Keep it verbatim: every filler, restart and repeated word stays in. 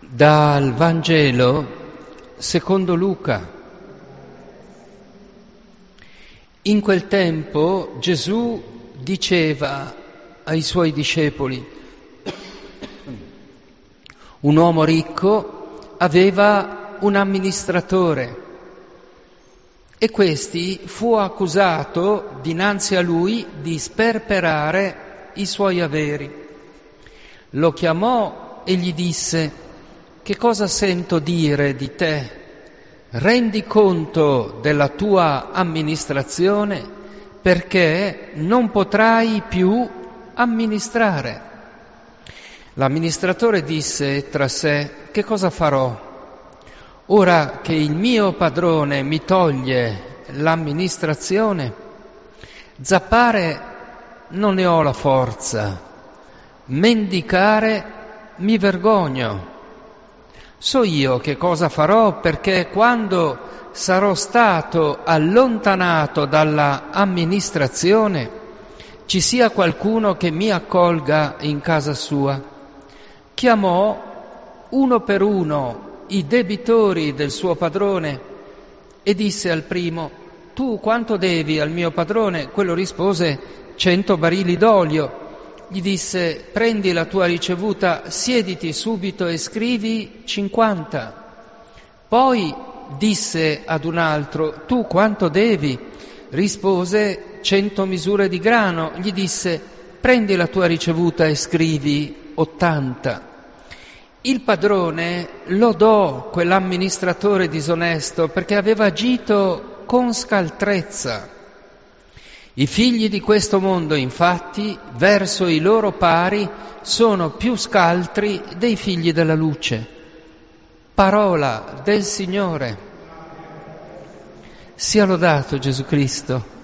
Dal Vangelo secondo Luca. In quel tempo Gesù diceva ai suoi discepoli: un uomo ricco aveva un amministratore e questi fu accusato dinanzi a lui di sperperare i suoi averi. Lo chiamò e gli disse: che cosa sento dire di te? Rendi conto della tua amministrazione, perché non potrai più amministrare. L'amministratore disse tra sé: che cosa farò? Ora che il mio padrone mi toglie l'amministrazione, zappare non ne ho la forza, mendicare mi vergogno. So io che cosa farò, perché quando sarò stato allontanato dalla amministrazione ci sia qualcuno che mi accolga in casa sua. Chiamò uno per uno i debitori del suo padrone e disse al primo: tu quanto devi al mio padrone? Quello rispose: cento barili d'olio. Gli disse: prendi la tua ricevuta, siediti subito e scrivi cinquanta. Poi disse ad un altro: tu quanto devi? Rispose: cento misure di grano. Gli disse: prendi la tua ricevuta e scrivi ottanta. Il padrone lodò quell'amministratore disonesto perché aveva agito con scaltrezza. I figli di questo mondo, infatti, verso i loro pari sono più scaltri dei figli della luce. Parola del Signore. Sia lodato Gesù Cristo.